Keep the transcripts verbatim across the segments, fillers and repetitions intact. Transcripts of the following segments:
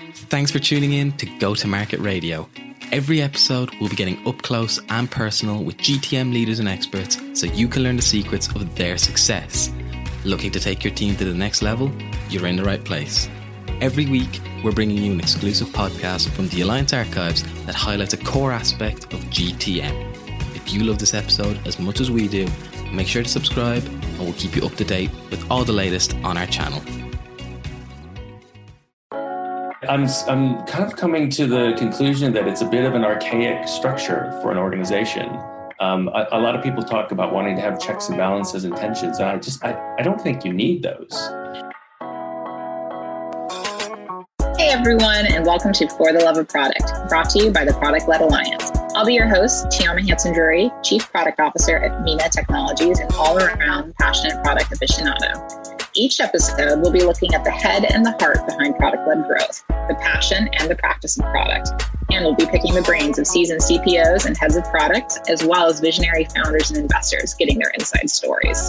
Thanks for tuning in to Go-to-Market Radio. Every episode we'll be getting up close and personal with G T M leaders and experts so you can learn the secrets of their success. Looking to take your team to the next level? You're in the right place. Every week, we're bringing you an exclusive podcast from the Alliance Archives that highlights a core aspect of G T M. If you love this episode as much as we do, make sure to subscribe and we'll keep you up to date with all the latest on our channel. I'm I'm kind of coming to the conclusion that it's a bit of an archaic structure for an organization. Um, a, a lot of people talk about wanting to have checks and balances and tensions, and I just I, I don't think you need those. Hey everyone, and welcome to For the Love of Product, brought to you by the Product-Led Alliance. I'll be your host, Tiama Hanson-Drury, Chief Product Officer at Mina Technologies, and all-around passionate product aficionado. Each episode, we'll be looking at the head and the heart behind product-led growth, the passion and the practice of product. And we'll be picking the brains of seasoned C P Os and heads of product, as well as visionary founders and investors getting their inside stories.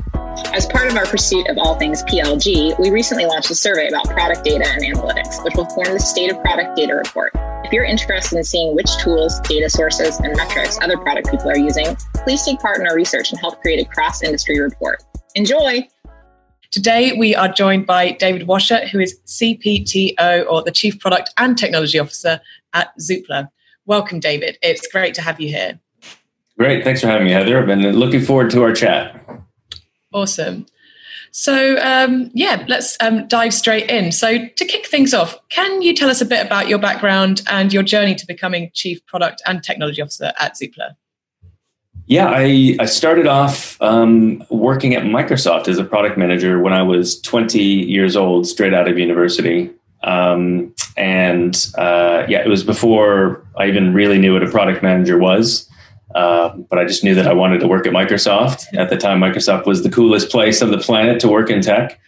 As part of our pursuit of all things P L G, we recently launched a survey about product data and analytics, which will form the State of Product Data Report. If you're interested in seeing which tools, data sources, and metrics other product people are using, please take part in our research and help create a cross-industry report. Enjoy! Today, we are joined by David Washer, who is C P T O, or the Chief Product and Technology Officer at Zoopla. Welcome, David. It's great to have you here. Great. Thanks for having me, Heather. I've been looking forward to our chat. Awesome. So, um, yeah, let's um, dive straight in. So to kick things off, can you tell us a bit about your background and your journey to becoming Chief Product and Technology Officer at Zoopla? Yeah, I, I started off um, working at Microsoft as a product manager when I was twenty years old, straight out of university. Um, and uh, yeah, it was before I even really knew what a product manager was. Uh, but I just knew that I wanted to work at Microsoft. At the time, Microsoft was the coolest place on the planet to work in tech.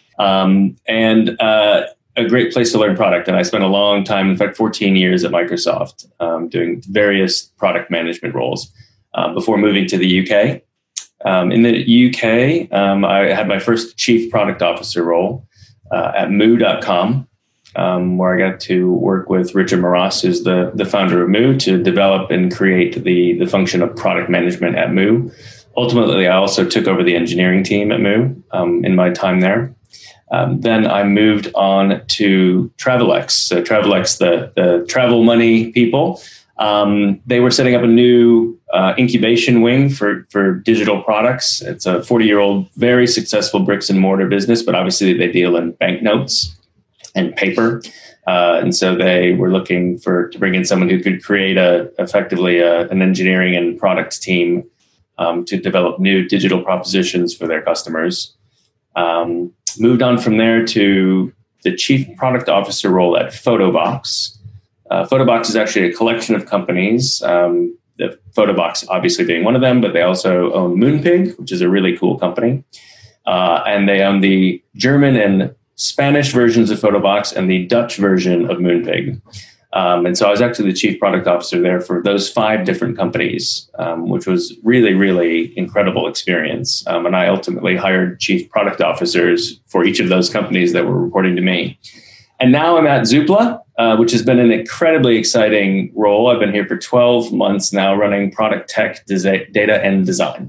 Um, and uh, a great place to learn product. And I spent a long time, in fact, fourteen years at Microsoft, um, doing various product management roles. Uh, before moving to the U K. Um, in the U K, um, I had my first Chief Product Officer role uh, at moo dot com, um, where I got to work with Richard Moras, who's the, the founder of Moo, to develop and create the, the function of product management at Moo. Ultimately, I also took over the engineering team at Moo um, in my time there. Um, then I moved on to Travelex. So Travelex, the, the travel money people, Um, they were setting up a new uh, incubation wing for, for digital products. It's a forty-year-old, very successful bricks and mortar business, but obviously they deal in banknotes and paper. Uh, and so they were looking for to bring in someone who could create a effectively a, an engineering and product team um, to develop new digital propositions for their customers. Um, moved on from there to the Chief Product Officer role at Photobox. Uh, Photobox is actually a collection of companies, um, the Photobox obviously being one of them, but they also own Moonpig, which is a really cool company. Uh, and they own the German and Spanish versions of Photobox and the Dutch version of Moonpig. Um, and so I was actually the Chief Product Officer there for those five different companies, um, which was really, really incredible experience. Um, and I ultimately hired Chief Product Officers for each of those companies that were reporting to me. And now I'm at Zoopla, uh, which has been an incredibly exciting role. I've been here for twelve months now, running product tech, desi- data, and design.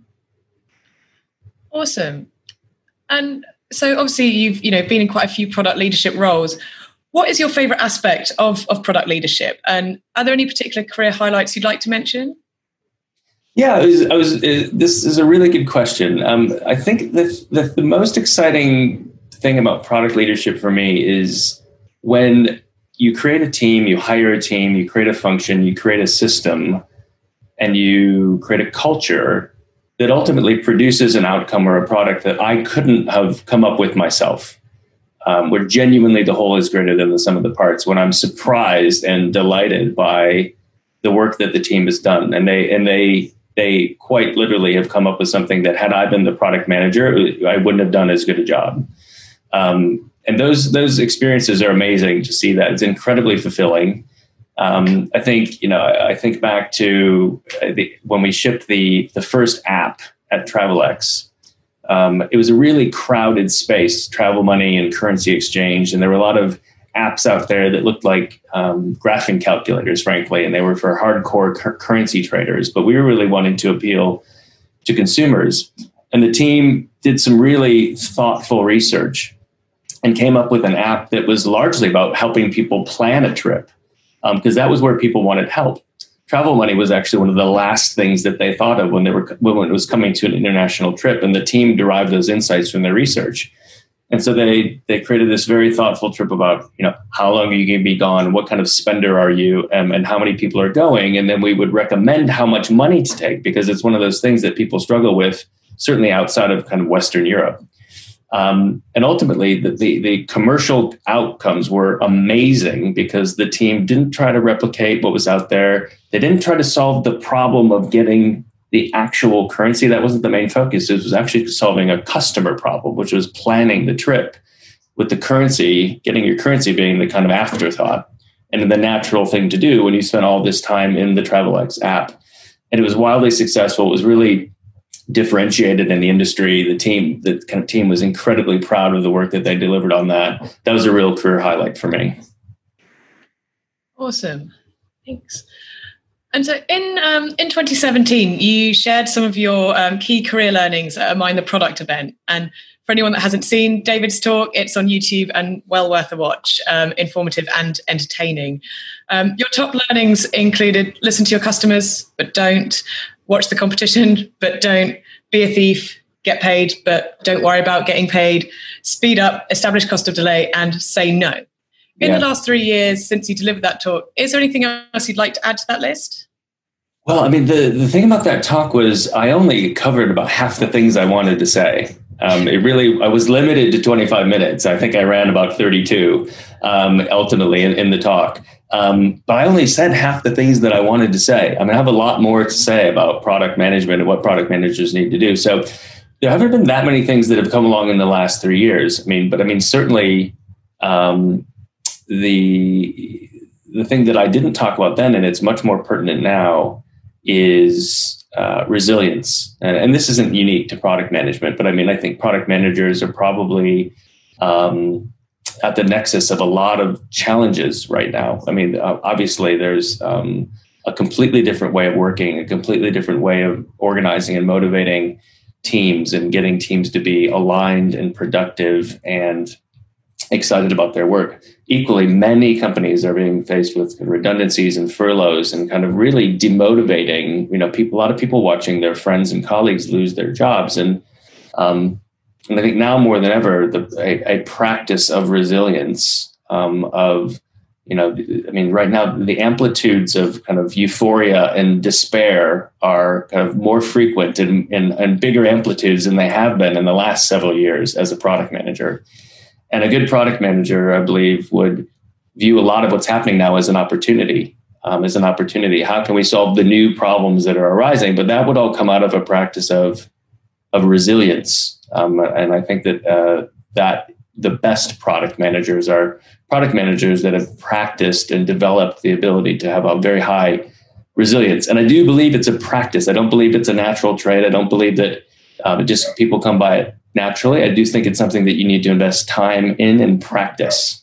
Awesome. And so obviously you've you know been in quite a few product leadership roles. What is your favorite aspect of, of product leadership? And are there any particular career highlights you'd like to mention? Yeah, I was, I was, uh, this is a really good question. Um, I think the, the, the most exciting thing about product leadership for me is when you create a team, you hire a team, you create a function, you create a system, and you create a culture that ultimately produces an outcome or a product that I couldn't have come up with myself. Um, where genuinely the whole is greater than the sum of the parts, when I'm surprised and delighted by the work that the team has done. And they and they they quite literally have come up with something that had I been the product manager, I wouldn't have done as good a job. Um, and those those experiences are amazing to see that. It's incredibly fulfilling. Um, I think, you know, I, I think back to the, when we shipped the, the first app at Travelex. Um, it was a really crowded space, travel money and currency exchange. And there were a lot of apps out there that looked like um, graphing calculators, frankly, and they were for hardcore cu- currency traders. But we were really wanting to appeal to consumers. And the team did some really thoughtful research and came up with an app that was largely about helping people plan a trip, because um, that was where people wanted help. Travel money was actually one of the last things that they thought of when they were when it was coming to an international trip, and the team derived those insights from their research. And so they they created this very thoughtful trip about, you know, how long are you going to be gone? What kind of spender are you? Um, and how many people are going? And then we would recommend how much money to take, because it's one of those things that people struggle with, certainly outside of kind of Western Europe. Um, and ultimately, the, the, the commercial outcomes were amazing because the team didn't try to replicate what was out there. They didn't try to solve the problem of getting the actual currency. That wasn't the main focus. It was actually solving a customer problem, which was planning the trip, with the currency, getting your currency being the kind of afterthought and the natural thing to do when you spend all this time in the TravelX app. And it was wildly successful. It was really differentiated in the industry. The team, the kind of team was incredibly proud of the work that they delivered on that. That was a real career highlight for me. Awesome. Thanks. And so in um, in twenty seventeen, you shared some of your um, key career learnings at a Mind the Product event. And for anyone that hasn't seen David's talk, it's on YouTube and well worth a watch, um, informative and entertaining. Um, your top learnings included listen to your customers, but don't. Watch the competition, but don't. Be a thief, get paid, but don't worry about getting paid. Speed up, establish cost of delay, and say no. In yeah. the last three years since you delivered that talk, is there anything else you'd like to add to that list? Well, I mean, the, the thing about that talk was I only covered about half the things I wanted to say. Um, it really, I was limited to twenty-five minutes. I think I ran about thirty-two um, ultimately in, in the talk. Um, but I only said half the things that I wanted to say. I mean, I have a lot more to say about product management and what product managers need to do. So there haven't been that many things that have come along in the last three years. I mean, but I mean, certainly um, the the thing that I didn't talk about then, and it's much more pertinent now, is uh, resilience. And, and this isn't unique to product management, but I mean, I think product managers are probably um, at the nexus of a lot of challenges right now. I mean, obviously there's um, a completely different way of working, a completely different way of organizing and motivating teams and getting teams to be aligned and productive and excited about their work. Equally, many companies are being faced with redundancies and furloughs and kind of really demotivating, you know, people, a lot of people watching their friends and colleagues lose their jobs. And, um, and I think now more than ever, the, a, a practice of resilience, um, of, you know, I mean, right now, the amplitudes of kind of euphoria and despair are kind of more frequent and, and, and bigger amplitudes than they have been in the last several years as a product manager. And a good product manager, I believe, would view a lot of what's happening now as an opportunity, um, as an opportunity. How can we solve the new problems that are arising? But that would all come out of a practice of, of resilience. Um, and I think that uh, that the best product managers are product managers that have practiced and developed the ability to have a very high resilience. And I do believe it's a practice. I don't believe it's a natural trait. I don't believe that um, it just people come by it naturally. I do think it's something that you need to invest time in and practice.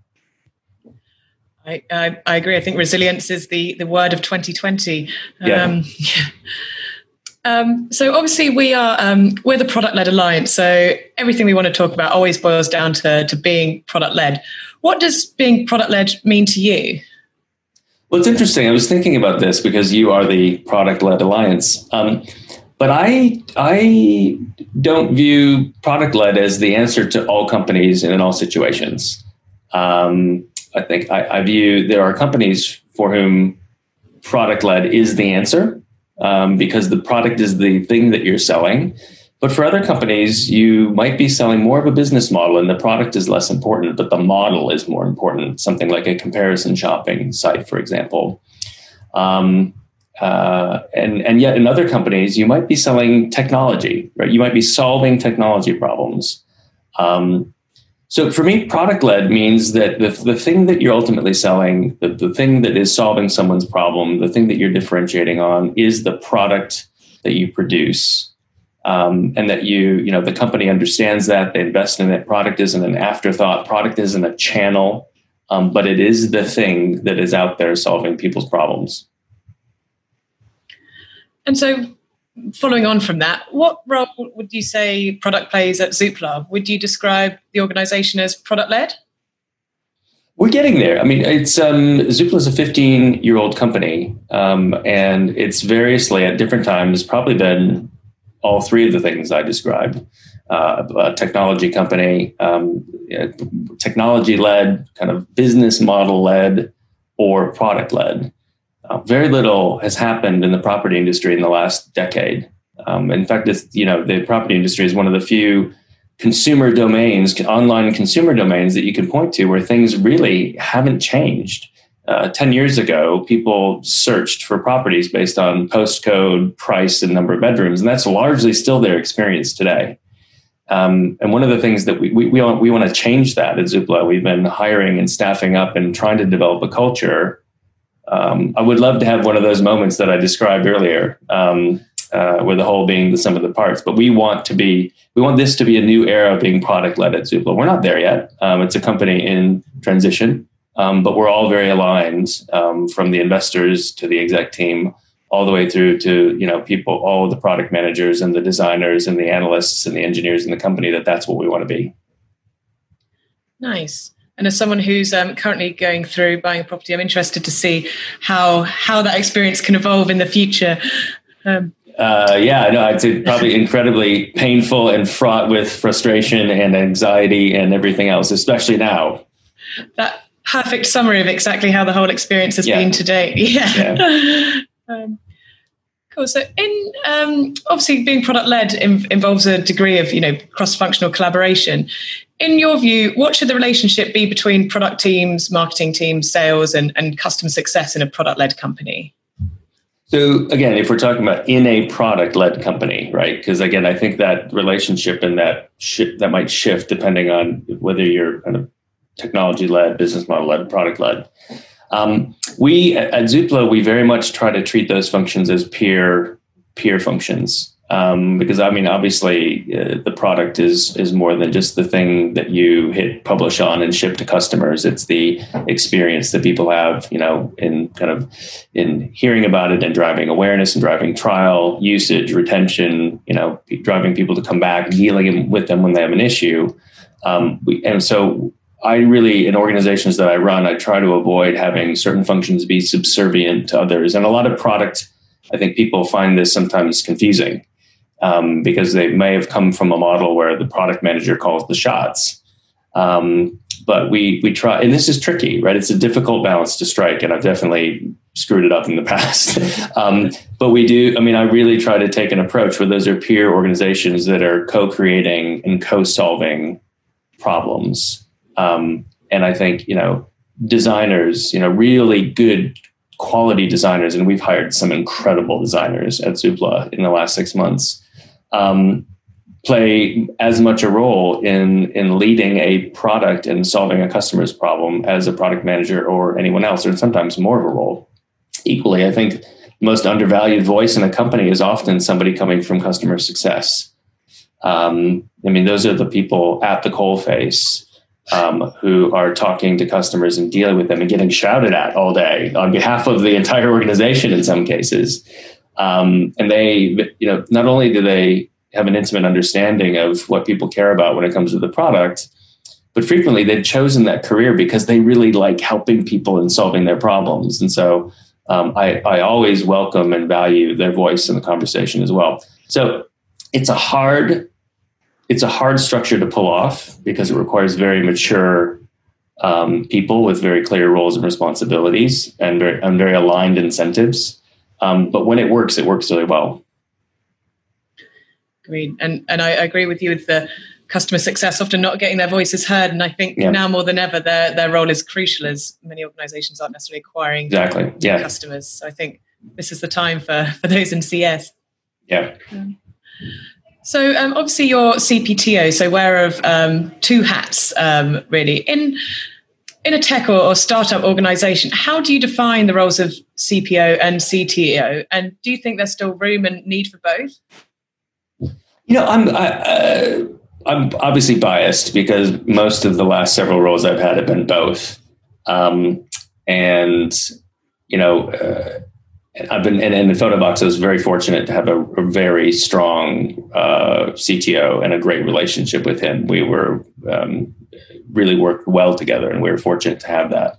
I, I, I agree. I think resilience is the, the word of twenty twenty. Yeah. Um, um, so obviously we are um, we're the product-led alliance. So everything we want to talk about always boils down to, to being product-led. What does being product-led mean to you? Well, it's interesting. I was thinking about this because you are the product-led alliance. Um, But I I don't view product-led as the answer to all companies and in all situations. Um, I think I, I view there are companies for whom product-led is the answer um, because the product is the thing that you're selling. But for other companies, you might be selling more of a business model and the product is less important, but the model is more important. Something like a comparison shopping site, for example. Um, Uh, and, and yet in other companies, you might be selling technology, right? You might be solving technology problems. Um, so for me, product-led means that the, the thing that you're ultimately selling, the, the thing that is solving someone's problem, the thing that you're differentiating on is the product that you produce. Um, and that you, you know, the company understands that, they invest in it. Product isn't an afterthought. Product isn't a channel. um, but it is the thing that is out there solving people's problems. And so, following on from that, what role would you say product plays at Zoopla? Would you describe the organization as product-led? We're getting there. I mean, it's um, Zoopla is a fifteen-year-old company, um, and it's variously at different times probably been all three of the things I described. Uh, a technology company, um, technology-led, kind of business model-led, or product-led. Uh, very little has happened in the property industry in the last decade. Um, in fact, it's, you know, the property industry is one of the few consumer domains, online consumer domains that you can point to where things really haven't changed. Uh, ten years ago, people searched for properties based on postcode, price, and number of bedrooms, and that's largely still their experience today. Um, and one of the things that we we we want, we want to change that at Zoopla. We've been hiring and staffing up and trying to develop a culture. Um, I would love to have one of those moments that I described earlier, um, uh, where the whole being the sum of the parts. But we want to be, we want this to be a new era of being product-led at Zoopla. We're not there yet. Um, it's a company in transition, um, but we're all very aligned, um, from the investors to the exec team, all the way through to, you know, people, all the product managers and the designers and the analysts and the engineers in the company, that that's what we want to be. Nice. And as someone who's um, currently going through buying a property, I'm interested to see how how that experience can evolve in the future. Um, uh, yeah, no, I'd say probably incredibly painful and fraught with frustration and anxiety and everything else, especially now. That perfect summary of exactly how the whole experience has yeah. been to date. Yeah. yeah. um, cool. So, in um, obviously being product led in, involves a degree of, you know, cross-functional collaboration. In your view, what should the relationship be between product teams, marketing teams, sales, and, and customer success in a product-led company? So again, if we're talking about in a product-led company, right? Because again, I think that relationship and that sh- that might shift depending on whether you're kind of technology-led, business model-led, product-led. Um, we at Zoopla, we very much try to treat those functions as peer peer functions. Um, because I mean, obviously, uh, the product is is more than just the thing that you hit publish on and ship to customers. It's the experience that people have, you know, in kind of in hearing about it and driving awareness and driving trial, usage, retention. You know, driving people to come back, dealing with them when they have an issue. Um, we, and so, I really, in organizations that I run, I try to avoid having certain functions be subservient to others. And a lot of product, I think people find this sometimes confusing. Um, because they may have come from a model where the product manager calls the shots. Um, but we we try, and this is tricky, right? It's a difficult balance to strike, and I've definitely screwed it up in the past. um, but we do, I mean, I really try to take an approach where those are peer organizations that are co-creating and co-solving problems. Um, and I think, you know, designers, you know, really good quality designers, and we've hired some incredible designers at Zoopla in the last six months, um, play as much a role in in leading a product and solving a customer's problem as a product manager or anyone else, or sometimes more of a role. Equally, I think the most undervalued voice in a company is often somebody coming from customer success. Um, I mean, those are the people at the coalface Um, who are talking to customers and dealing with them and getting shouted at all day on behalf of the entire organization in some cases. Um, and they, you know, not only do they have an intimate understanding of what people care about when it comes to the product, but frequently they've chosen that career because they really like helping people and solving their problems. And so um, I, I always welcome and value their voice in the conversation as well. So it's a hard It's a hard structure to pull off because it requires very mature um, people with very clear roles and responsibilities and very, and very aligned incentives. Um, but when it works, it works really well. Agreed. And and I agree with you with the customer success often not getting their voices heard. And I think yeah. now more than ever, their their role is crucial, as many organizations aren't necessarily acquiring exactly. yeah. customers. So I think this is the time for, for those in C S. Yeah. Um, So um, obviously you're C P T O, so wearer of um, two hats, um, really. In in a tech or, or startup organization, how do you define the roles of C P O and C T O? And do you think there's still room and need for both? You know, I'm I, uh, I'm obviously biased because most of the last several roles I've had have been both. Um, and, you know, uh, I've been, and in Photobox, I was very fortunate to have a, a very strong uh, C T O and a great relationship with him. We were um, really worked well together, and we were fortunate to have that.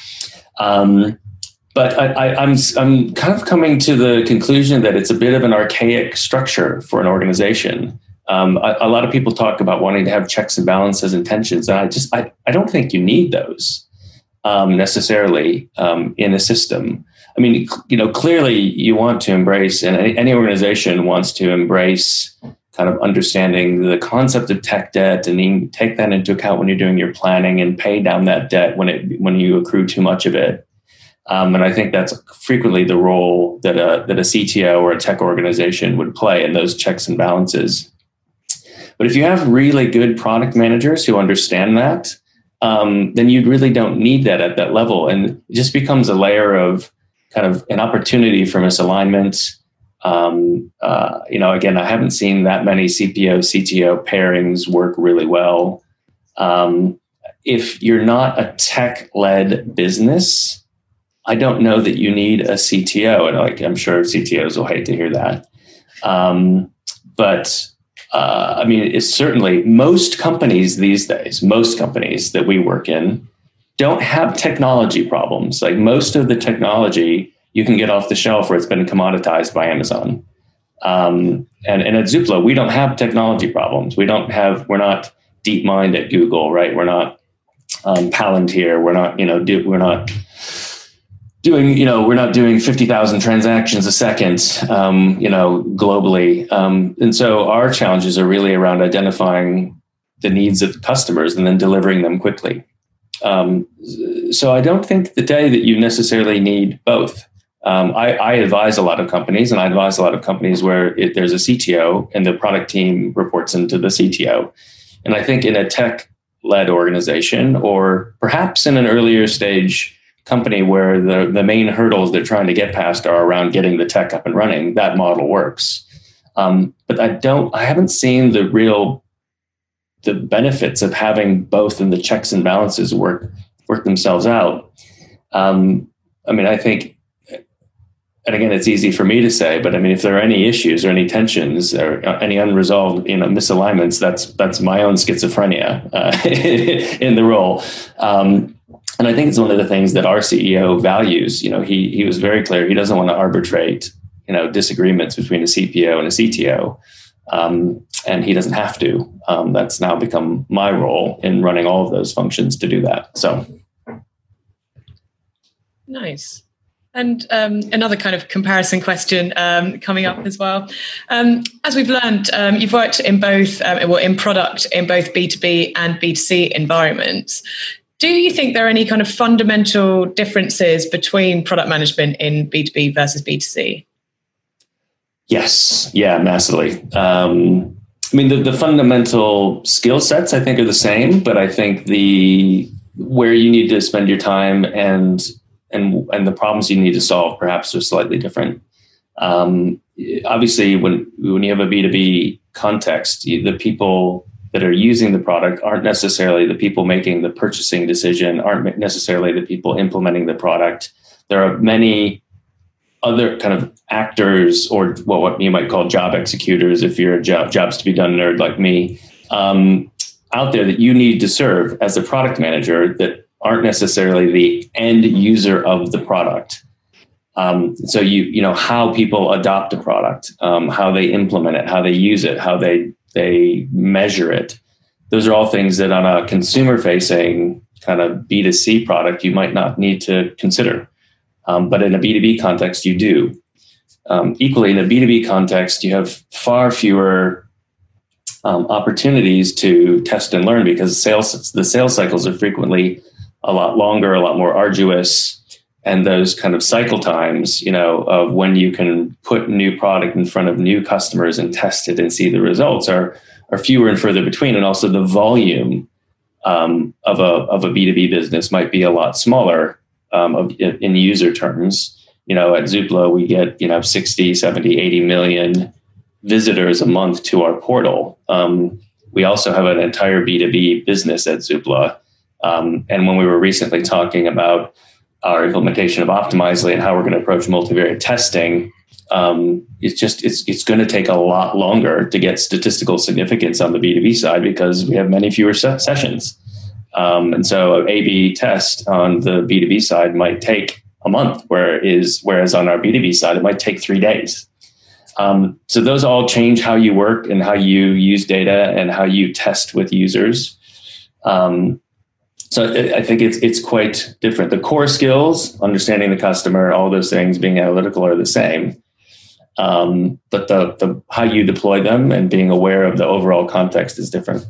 Um, but I, I, I'm I'm kind of coming to the conclusion that it's a bit of an archaic structure for an organization. Um, a, a lot of people talk about wanting to have checks and balances and tensions, and I just I, I don't think you need those um, necessarily um, in a system. I mean, you know, clearly you want to embrace, and any, any organization wants to embrace kind of understanding the concept of tech debt, and then take that into account when you're doing your planning and pay down that debt when it when you accrue too much of it. Um, and I think that's frequently the role that a that a C T O or a tech organization would play in those checks and balances. But if you have really good product managers who understand that, um, then you really don't need that at that level, and it just becomes a layer of kind of an opportunity for misalignment. Um, uh, you know, again, I haven't seen that many C P O, C T O pairings work really well. Um, if you're not a tech-led business, I don't know that you need a C T O. And like, I'm sure C T Os will hate to hear that. Um, but uh, I mean, it's certainly most companies these days, most companies that we work in, don't have technology problems. Like most of the technology you can get off the shelf, or it's been commoditized by Amazon. Um, and, and at Zoopla, we don't have technology problems. We don't have, we're not DeepMind at Google, right? We're not um, Palantir. We're not, you know, do, we're not doing, you know, we're not doing fifty thousand transactions a second, um, you know, globally. Um, and so our challenges are really around identifying the needs of customers and then delivering them quickly. Um, so I don't think the day that you necessarily need both. Um, I, I advise a lot of companies, and I advise a lot of companies where it, there's a C T O and the product team reports into the C T O. And I think in a tech-led organization, or perhaps in an earlier stage company where the, the main hurdles they're trying to get past are around getting the tech up and running, that model works. Um, but I don't, I haven't seen the real the benefits of having both, and the checks and balances work work themselves out. Um, I mean, I think, and again, it's easy for me to say, but I mean, if there are any issues or any tensions or any unresolved, you know, misalignments, that's that's my own schizophrenia uh, in the role. Um, and I think it's one of the things that our C E O values. You know, he he was very clear. He doesn't want to arbitrate, you know, disagreements between a C P O and a C T O. Um, and he doesn't have to. Um, that's now become my role in running all of those functions to do that. So, nice. And um, another kind of comparison question um, coming up as well. Um, as we've learned, um, you've worked in both, um, well, in product in both B two B and B two C environments. Do you think there are any kind of fundamental differences between product management in B two B versus B two C? Yes. Yeah, massively. Um, I mean, the, the fundamental skill sets, I think, are the same, but I think the where you need to spend your time and and and the problems you need to solve perhaps are slightly different. Um, obviously, when when you have a B two B context, you, the people that are using the product aren't necessarily the people making the purchasing decision, aren't necessarily the people implementing the product. There are many other kind of actors, or well, what you might call job executors, if you're a job, jobs to be done nerd like me, um, out there that you need to serve as a product manager that aren't necessarily the end user of the product. Um, so you you know how people adopt a product, um, how they implement it, how they use it, how they they measure it. Those are all things that on a consumer-facing kind of B two C product you might not need to consider. Um, but in a B two B context, you do. Um, equally, in a B two B context, you have far fewer um, opportunities to test and learn, because sales the sales cycles are frequently a lot longer, a lot more arduous, and those kind of cycle times, you know, of when you can put new product in front of new customers and test it and see the results are are fewer and further between, and also the volume um, of a of a B two B business might be a lot smaller. Um, of, in user terms, you know, at Zoopla, we get, you know, sixty, seventy, eighty million visitors a month to our portal. Um, we also have an entire B two B business at Zoopla. Um, and when we were recently talking about our implementation of Optimizely and how we're going to approach multivariate testing, um, it's just it's it's going to take a lot longer to get statistical significance on the B two B side because we have many fewer se- sessions. Um, and so an A B test on the B two B side might take a month, where is whereas on our B two B side, it might take three days. Um, so those all change how you work and how you use data and how you test with users. Um, so I think it's it's quite different. The core skills, understanding the customer, all those things, being analytical are the same. Um, but the, the how you deploy them and being aware of the overall context is different.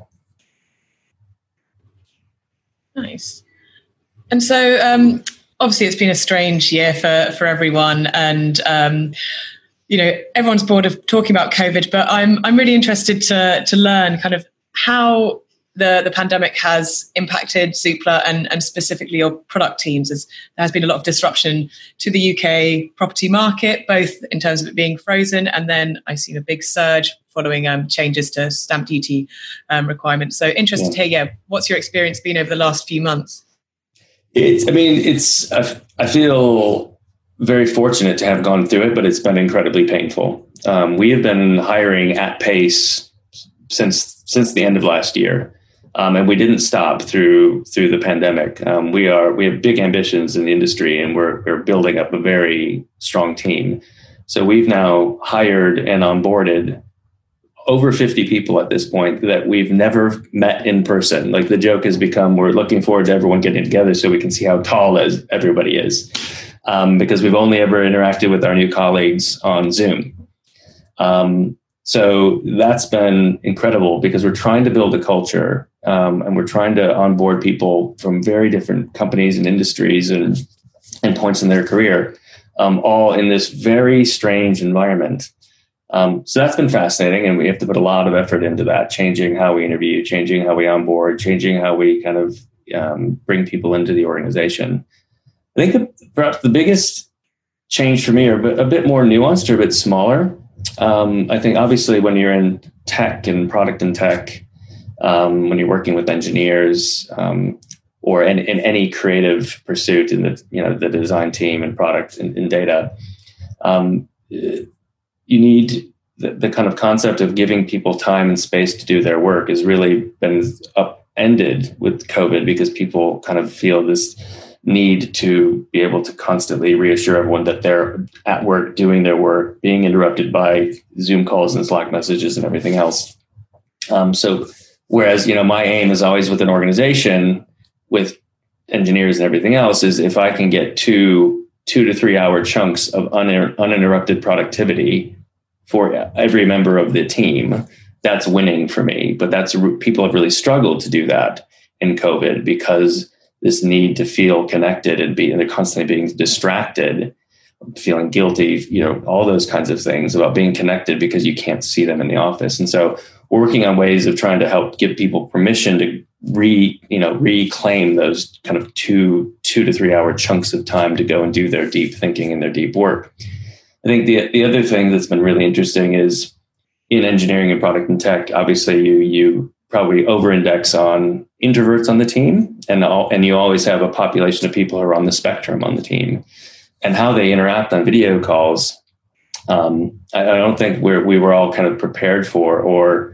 Nice. And so um, obviously it's been a strange year for, for everyone, and um, you know, everyone's bored of talking about COVID, but I'm I'm really interested to to learn kind of how the, the pandemic has impacted Zoopla and, and specifically your product teams, as there has been a lot of disruption to the U K property market, both in terms of it being frozen, and then I've seen a big surge following um, changes to stamp duty um, requirements. So interested yeah. to hear, yeah, what's your experience been over the last few months? It's, I mean, it's, I, I feel very fortunate to have gone through it, but it's been incredibly painful. Um, we have been hiring at pace since, since the end of last year. Um, and we didn't stop through through the pandemic. Um, we are we have big ambitions in the industry, and we're we're building up a very strong team. So we've now hired and onboarded over fifty people at this point that we've never met in person. Like, the joke has become, we're looking forward to everyone getting together so we can see how tall as everybody is, um, because we've only ever interacted with our new colleagues on Zoom. Um, So that's been incredible because we're trying to build a culture, um, and we're trying to onboard people from very different companies and industries and, and points in their career, um, all in this very strange environment. Um, so that's been fascinating, and we have to put a lot of effort into that, changing how we interview, changing how we onboard, changing how we kind of um, bring people into the organization. I think the, perhaps the biggest change for me, are a bit more nuanced or a bit smaller. Um, I think obviously when you're in tech and product and tech, um, when you're working with engineers, um, or in, in any creative pursuit in the, you know, the design team and product and, and data, um, you need the, the kind of concept of giving people time and space to do their work has really been upended with COVID, because people kind of feel this need to be able to constantly reassure everyone that they're at work doing their work, being interrupted by Zoom calls and Slack messages and everything else. Um, so whereas, you know, my aim is always with an organization with engineers and everything else is if I can get two, two to three hour chunks of uninter- uninterrupted productivity for every member of the team, that's winning for me. But that's, people have really struggled to do that in COVID, because this need to feel connected and be, and they're constantly being distracted, feeling guilty, you know, all those kinds of things about being connected because you can't see them in the office. And so we're working on ways of trying to help give people permission to re, you know, reclaim those kind of two, two to three hour chunks of time to go and do their deep thinking and their deep work. I think the the other thing that's been really interesting is in engineering and product and tech, obviously you, you probably over-index on introverts on the team, and all, and you always have a population of people who are on the spectrum on the team, and how they interact on video calls. Um, I, I don't think we're, we were all kind of prepared for, or,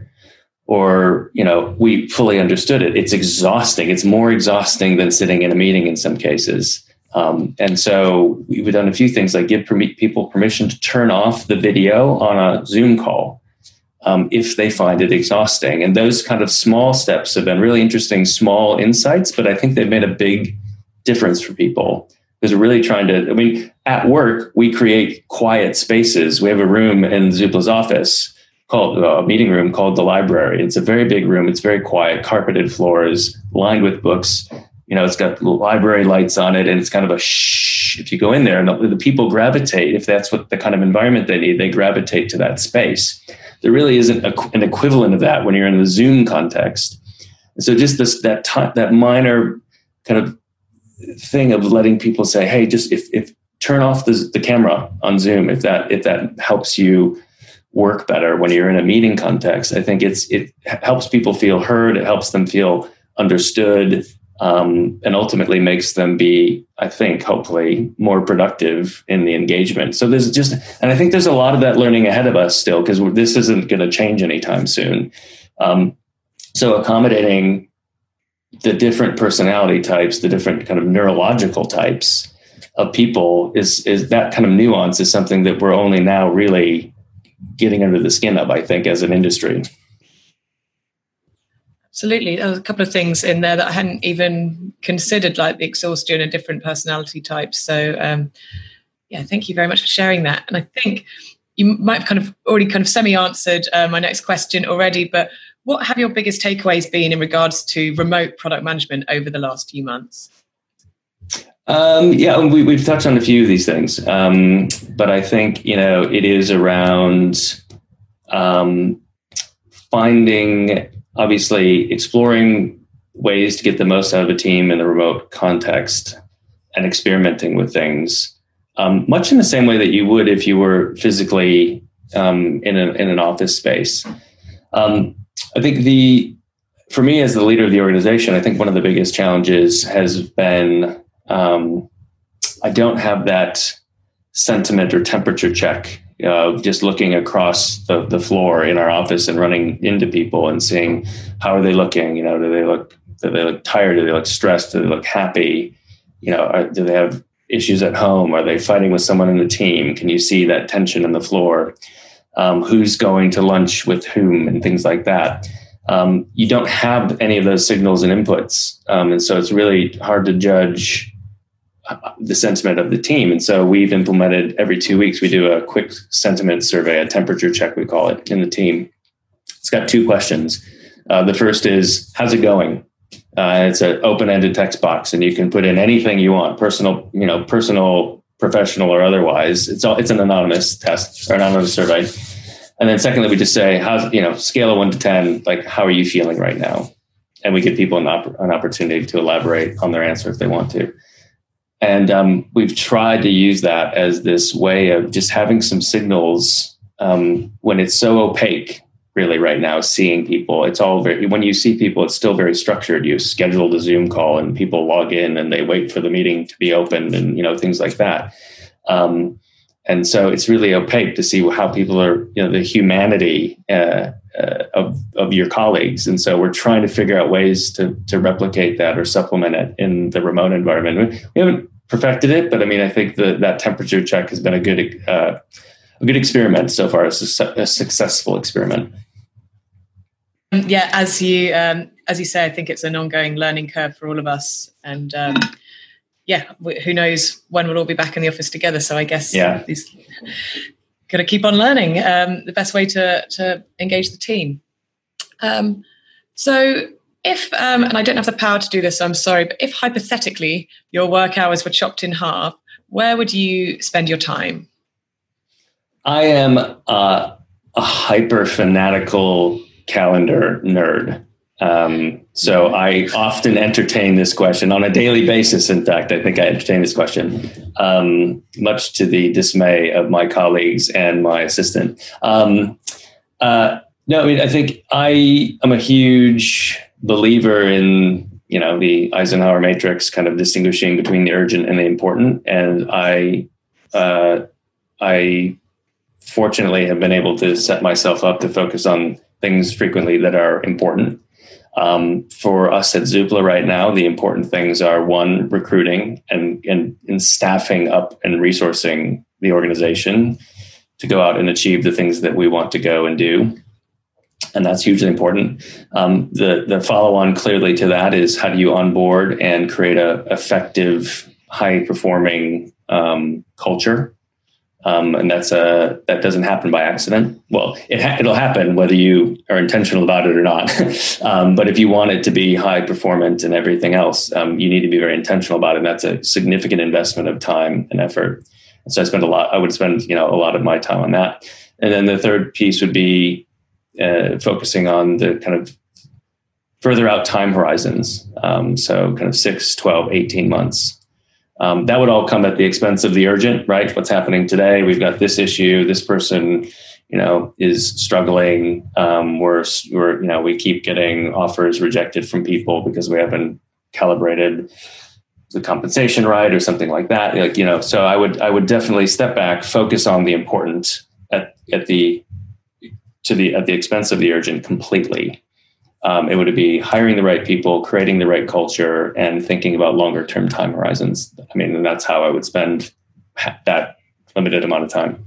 or, you know, we fully understood it. It's exhausting. It's more exhausting than sitting in a meeting in some cases. Um, and so we've done a few things, like give perm- people permission to turn off the video on a Zoom call, Um, if they find it exhausting. And those kind of small steps have been really interesting, small insights, but I think they've made a big difference for people, because we're really trying to, I mean, at work, we create quiet spaces. We have a room in Zoopla's office called a meeting room called the library. It's a very big room. It's very quiet, carpeted floors, lined with books. You know, it's got library lights on it, and it's kind of a shh. If you go in there, and the, the people gravitate, if that's what the kind of environment they need, they gravitate to that space. There really isn't a, an equivalent of that when you're in the Zoom context. And so just this, that t- that minor kind of thing of letting people say, hey, just if, if turn off the, the camera on Zoom, if that, if that helps you work better when you're in a meeting context, I think it's, it helps people feel heard. It helps them feel understood. um, and ultimately makes them be, I think, hopefully more productive in the engagement. So there's just, and I think there's a lot of that learning ahead of us still, because this isn't going to change anytime soon. Um, so accommodating the different personality types, the different kind of neurological types of people is, is that kind of nuance is something that we're only now really getting under the skin of, I think, as an industry. Absolutely. There was a couple of things in there that I hadn't even considered, like the exhaustion and different personality types. So um, yeah, thank you very much for sharing that. And I think you might have kind of already kind of semi-answered uh, my next question already, but what have your biggest takeaways been in regards to remote product management over the last few months? Um, yeah, we, we've touched on a few of these things, um, but I think, you know, it is around um, finding, obviously, exploring ways to get the most out of a team in the remote context and experimenting with things, um, much in the same way that you would if you were physically um, in, a, in an office space. Um, I think the, for me as the leader of the organization, I think one of the biggest challenges has been Um, I don't have that sentiment or temperature check of uh, just looking across the, the floor in our office and running into people and seeing how are they looking. You know, do they look do they look tired? Do they look stressed? Do they look happy? You know, are, do they have issues at home? Are they fighting with someone in the team? Can you see that tension in the floor? Um, who's going to lunch with whom and things like that? Um, you don't have any of those signals and inputs, um, and so it's really hard to judge the sentiment of the team. And so we've implemented every two weeks, we do a quick sentiment survey, a temperature check, we call it, in the team. It's got two questions. Uh, the first is, how's it going? Uh, it's an open-ended text box, and you can put in anything you want, personal, you know, personal, professional, or otherwise. It's all, it's an anonymous test or anonymous survey. And then secondly, we just say, how's, you know, scale of one to ten, like, how are you feeling right now? And we give people an, op- an opportunity to elaborate on their answer if they want to. And um, we've tried to use that as this way of just having some signals um, when it's so opaque, really, right now, seeing people. It's all very, when you see people, it's still very structured. You schedule the Zoom call and people log in and they wait for the meeting to be opened and, you know, things like that. Um, and so it's really opaque to see how people are, you know, the humanity uh, uh, of, of your colleagues. And so we're trying to figure out ways to, to replicate that or supplement it in the remote environment. We haven't perfected it, but I mean, I think that that temperature check has been a good, uh, a good experiment so far, a, su- a successful experiment. Yeah, as you um, as you say, I think it's an ongoing learning curve for all of us, and um, yeah, who knows when we'll all be back in the office together. So I guess yeah, these got to keep on learning um, the best way to to engage the team. Um, so. If, um, and I don't have the power to do this, so I'm sorry, but if hypothetically your work hours were chopped in half, where would you spend your time? I am uh, a hyper fanatical calendar nerd. Um, so I often entertain this question on a daily basis. In fact, I think I entertain this question, um, much to the dismay of my colleagues and my assistant. Um, uh, no, I mean, I think I am a huge believer in, you know, the Eisenhower matrix, kind of distinguishing between the urgent and the important. And I, uh, I fortunately have been able to set myself up to focus on things frequently that are important. Um, for us at Zoopla right now, the important things are, one, recruiting and, and, and staffing up and resourcing the organization to go out and achieve the things that we want to go and do. And that's hugely important. Um, the, the follow-on clearly to that is, how do you onboard and create a effective, high-performing um, culture? Um, and that's a, that doesn't happen by accident. Well, it ha- it'll happen whether you are intentional about it or not. um, but if you want it to be high performant and everything else, um, you need to be very intentional about it. And that's a significant investment of time and effort. And so I spend a lot, I would spend, you know, a lot of my time on that. And then the third piece would be uh, focusing on the kind of further out time horizons. Um, so kind of six, twelve, eighteen months. Um, that would all come at the expense of the urgent, right? What's happening today? We've got this issue. This person, you know, is struggling. Um, we're, we're, you know, we keep getting offers rejected from people because we haven't calibrated? The compensation right or something like that? Like, you know, so I would I would definitely step back, focus on the important at at the to the at the expense of the urgent completely. Um, it would be hiring the right people, creating the right culture, and thinking about longer term time horizons. I mean, and that's how I would spend that limited amount of time.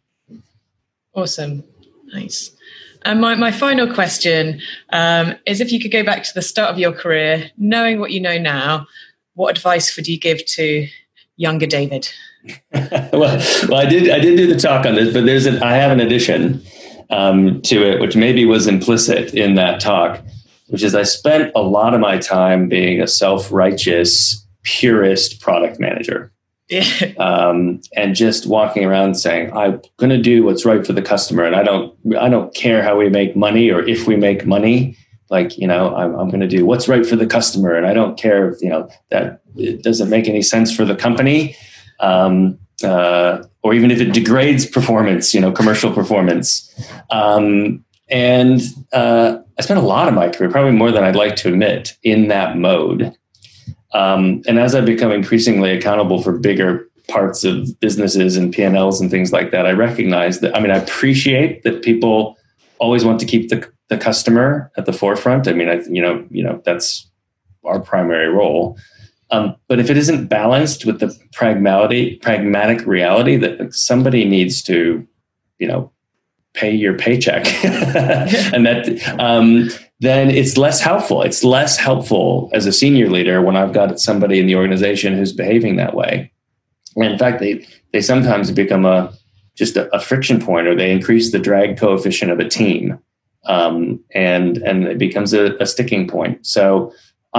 Awesome. Nice. And my, my final question um, is, if you could go back to the start of your career, knowing what you know now, what advice would you give to younger David? well, well, I did I did do the talk on this, but there's an, I have an addition um, to it, which maybe was implicit in that talk, which is I spent a lot of my time being a self-righteous, purist product manager. Yeah. Um, and just walking around saying, I'm going to do what's right for the customer. And I don't, I don't care how we make money or if we make money, like, you know, I'm, I'm going to do what's right for the customer. And I don't care if, you know, that it doesn't make any sense for the company. Um, uh, or even if it degrades performance, you know, commercial performance. Um, and, uh, I spent a lot of my career, probably more than I'd like to admit, in that mode. Um, and as I've become increasingly accountable for bigger parts of businesses and P and Ls and things like that, I recognize that, I mean, I appreciate that people always want to keep the, the customer at the forefront. I mean, I, you know, you know, that's our primary role. Um, but if it isn't balanced with the pragmatic, pragmatic reality that somebody needs to, you know, pay your paycheck and that, um, then it's less helpful. It's less helpful as a senior leader when I've got somebody in the organization who's behaving that way. And in fact, they, they sometimes become a, just a, a friction point, or they increase the drag coefficient of a team. Um, and, and it becomes a, a sticking point. So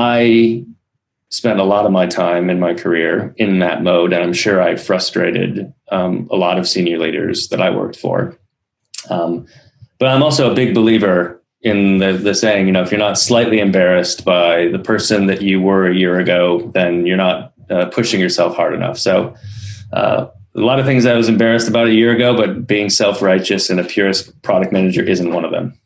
I spent a lot of my time in my career in that mode. And I'm sure I frustrated um, a lot of senior leaders that I worked for. Um, but I'm also a big believer in the, the saying, you know, if you're not slightly embarrassed by the person that you were a year ago, then you're not uh, pushing yourself hard enough. So uh, a lot of things I was embarrassed about a year ago, but being self-righteous and a purist product manager isn't one of them.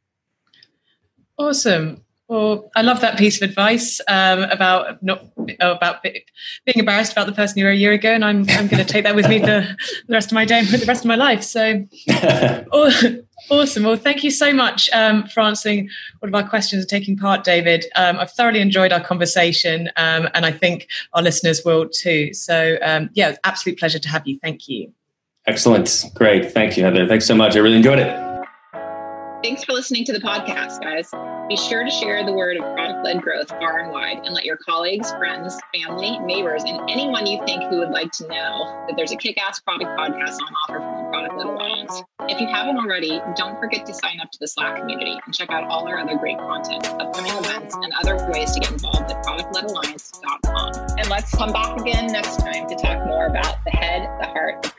Awesome. Well, I love that piece of advice um, about not about being embarrassed about the person you were a year ago, and I'm I'm going to take that with me the, the rest of my day and the rest of my life. So, awesome! Well, thank you so much um, for answering all of our questions and taking part, David. Um, I've thoroughly enjoyed our conversation, um, and I think our listeners will too. So, um, yeah, it's an absolute pleasure to have you. Thank you. Excellent, great, thank you, Heather. Thanks so much. I really enjoyed it. Thanks for listening to the podcast, guys. Be sure to share the word of product-led growth far and wide, and let your colleagues, friends, family, neighbors, and anyone you think who would like to know that there's a kick-ass product podcast on offer from the Product-Led Alliance. If you haven't already, don't forget to sign up to the Slack community and check out all our other great content, upcoming events, and other ways to get involved at product led alliance dot com. And let's come back again next time to talk more about the head, the heart,